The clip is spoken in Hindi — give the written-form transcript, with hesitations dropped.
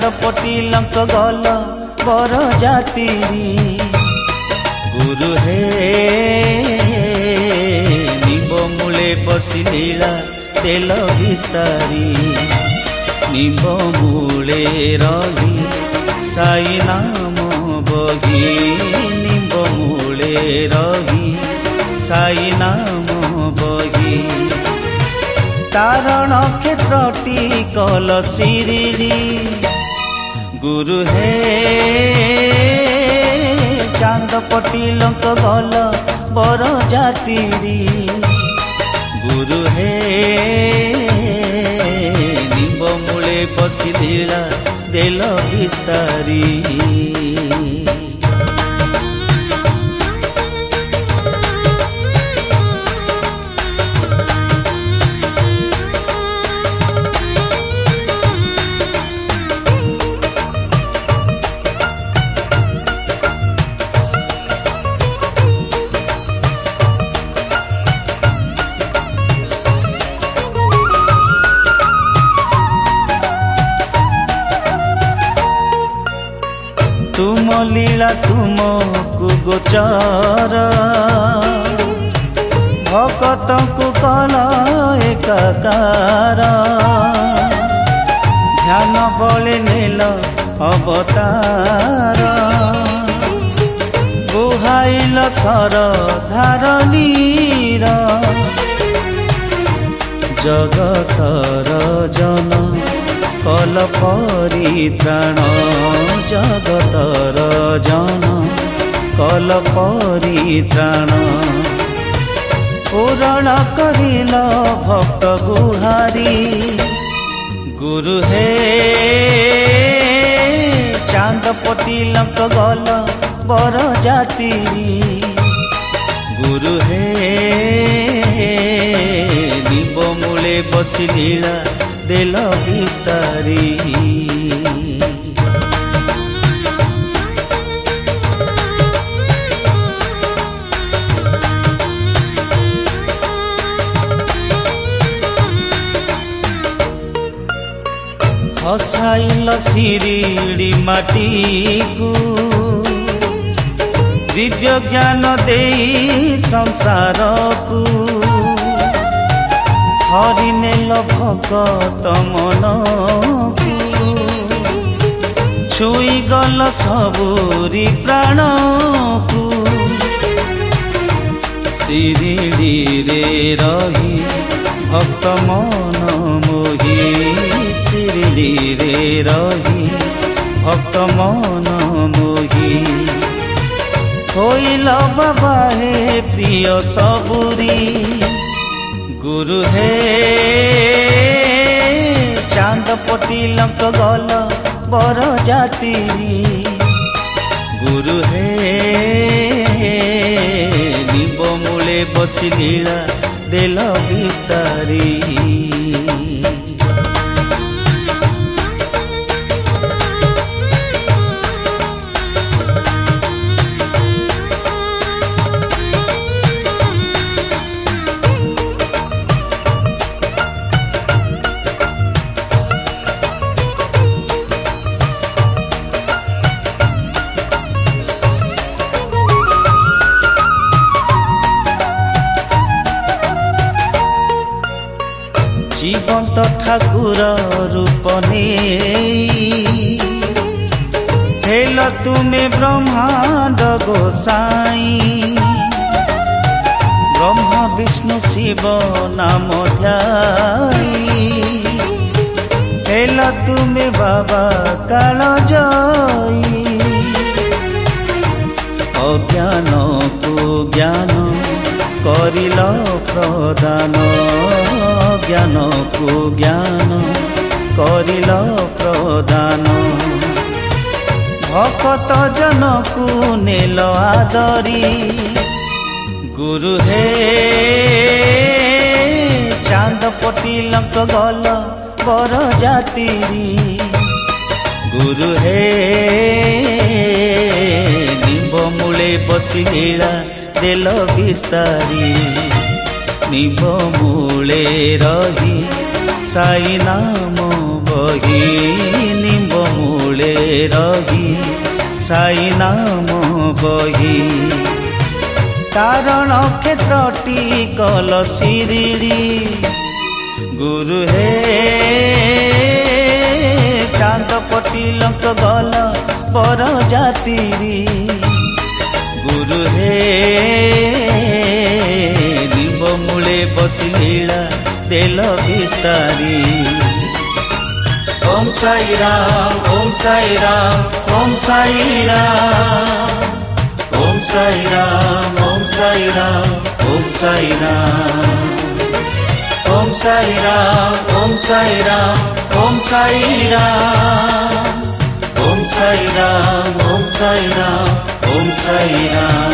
चांदपटी लंक गल बर जाती गुरु हे निंब मूले बसी लीला तेल विस्तारी निंब मूले रही साई नाम बगी निंब मूले रही साई नाम बगी तार नक्षत्रटी कल सिरी गुरु हे चांदपटी लंक गल बर जाती गुरु हे निंब मूले बसी लीला देल विस्तारी तुम लीला तुमको गोचर भक्त को कल एकाकार ध्यान बले नेल अवतार बुहाइल सर धारणीर जगतर जन कल परित्राण जगतर जन कल परित्राण पूरण करिल भक्त गुहारी गुरु हे चांदपटी लंक गल बर जाती गुरु हे निंब मूले बसी लीला देल विस्तारी हसाइल सिरिड़ी माटी को दिव्य ज्ञान दे संसार को हरि नेल भगत मन छुई गल सबुरी प्राण को सिरिड़ी रे रही भक्त मन मोही सिरिड़ी रे रही भक्त मन मोही होइल बाबा हे प्रिय सबुरी गुरु हे चांदपटी लंक गल बर जाती गुरु हे निंब मूले बसी लीला देल विस्तारी जीवंत ठाकुर रूप हेल तुमे ब्रह्मांड गोसाई ब्रह्मा विष्णु शिव नाम ध्याई हेल तुमे बाबा काल जई अज्ञान को ज्ञान करिल प्रदान ज्ञान को ज्ञान करिल प्रदान भक्त जन को नेल आदरी गुरु हे चांदपटी लंक गल बर जाती गुरु हे निंब मूले बसी लीला देल विस्तारी निंब मूले रही साई नाम बही निंब रही साई नाम बही तार नक्षत्रटी कल शिरिड़ी गुरु हे चांद पटिलक गल पर जातिरी गुरु हे निम्ब मूले बसिलीला तेल विस्तारी ओम साई राम ओम साई राम ओम साई राम ओम साई राम ओम साई राम ओम साई राम ओम साई राम ओम साई राम ओम साई राम ओम साई राम ओम साई राम ओम साई राम।